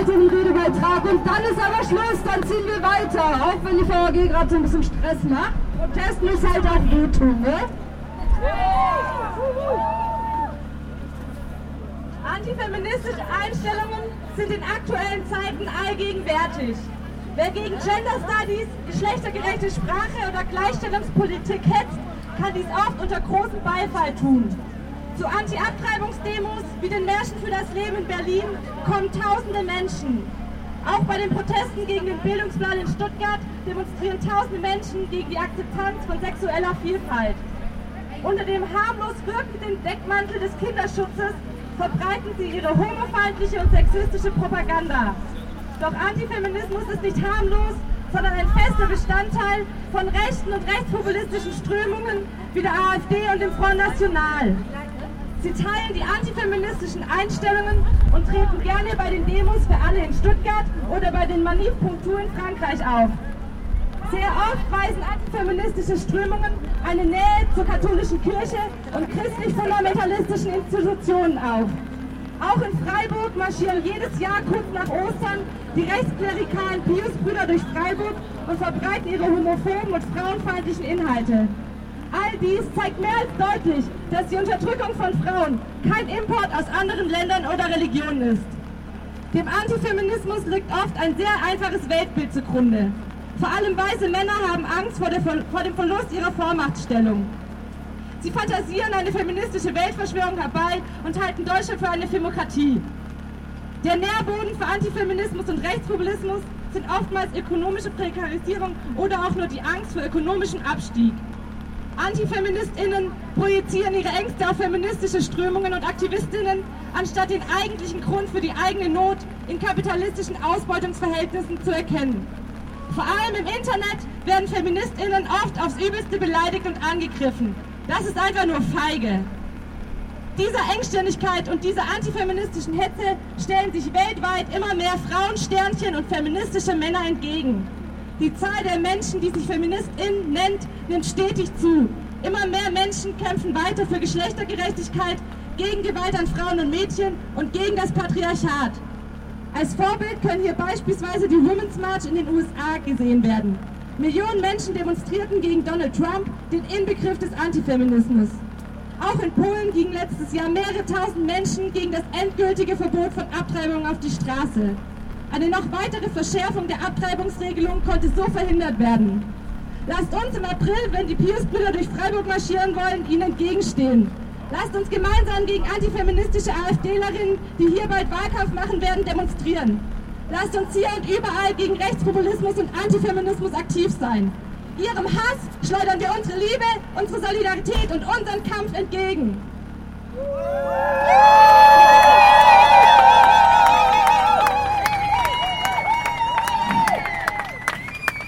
halte den Redebeitrag und dann ist aber Schluss, dann ziehen wir weiter. Auch wenn die VAG gerade so ein bisschen Stress macht. Protest muss halt auch wehtun, ne? Antifeministische Einstellungen sind in aktuellen Zeiten allgegenwärtig. Wer gegen Gender Studies, geschlechtergerechte Sprache oder Gleichstellungspolitik hetzt, kann dies oft unter großem Beifall tun. Zu Anti-Abtreibungsdemos wie den Märschen für das Leben in Berlin kommen tausende Menschen. Auch bei den Protesten gegen den Bildungsplan in Stuttgart demonstrieren tausende Menschen gegen die Akzeptanz von sexueller Vielfalt. Unter dem harmlos wirkenden Deckmantel des Kinderschutzes verbreiten sie ihre homofeindliche und sexistische Propaganda. Doch Antifeminismus ist nicht harmlos, sondern ein fester Bestandteil von rechten und rechtspopulistischen Strömungen wie der AfD und dem Front National. Sie teilen die antifeministischen Einstellungen und treten gerne bei den Demos für alle in Stuttgart oder bei den Manifs Punktur in Frankreich auf. Sehr oft weisen antifeministische Strömungen eine Nähe zur katholischen Kirche und christlich-fundamentalistischen Institutionen auf. Auch in Freiburg marschieren jedes Jahr kurz nach Ostern die rechtsklerikalen Piusbrüder durch Freiburg und verbreiten ihre homophoben und frauenfeindlichen Inhalte. All dies zeigt mehr als deutlich, dass die Unterdrückung von Frauen kein Import aus anderen Ländern oder Religionen ist. Dem Antifeminismus liegt oft ein sehr einfaches Weltbild zugrunde. Vor allem weiße Männer haben Angst vor dem Verlust ihrer Vormachtstellung. Sie fantasieren eine feministische Weltverschwörung herbei und halten Deutschland für eine Femokratie. Der Nährboden für Antifeminismus und Rechtspopulismus sind oftmals ökonomische Prekarisierung oder auch nur die Angst vor ökonomischem Abstieg. AntifeministInnen projizieren ihre Ängste auf feministische Strömungen und AktivistInnen, anstatt den eigentlichen Grund für die eigene Not in kapitalistischen Ausbeutungsverhältnissen zu erkennen. Vor allem im Internet werden FeministInnen oft aufs Übelste beleidigt und angegriffen. Das ist einfach nur feige. Dieser Engstirnigkeit und dieser antifeministischen Hetze stellen sich weltweit immer mehr Frauensternchen und feministische Männer entgegen. Die Zahl der Menschen, die sich FeministInnen nennt, nimmt stetig zu. Immer mehr Menschen kämpfen weiter für Geschlechtergerechtigkeit, gegen Gewalt an Frauen und Mädchen und gegen das Patriarchat. Als Vorbild können hier beispielsweise die Women's March in den USA gesehen werden. Millionen Menschen demonstrierten gegen Donald Trump, den Inbegriff des Antifeminismus. Auch in Polen gingen letztes Jahr mehrere tausend Menschen gegen das endgültige Verbot von Abtreibung auf die Straße. Eine noch weitere Verschärfung der Abtreibungsregelung konnte so verhindert werden. Lasst uns im April, wenn die Piusbrüder durch Freiburg marschieren wollen, ihnen entgegenstehen. Lasst uns gemeinsam gegen antifeministische AfDlerinnen, die hier bald Wahlkampf machen werden, demonstrieren. Lasst uns hier und überall gegen Rechtspopulismus und Antifeminismus aktiv sein. Ihrem Hass schleudern wir unsere Liebe, unsere Solidarität und unseren Kampf entgegen.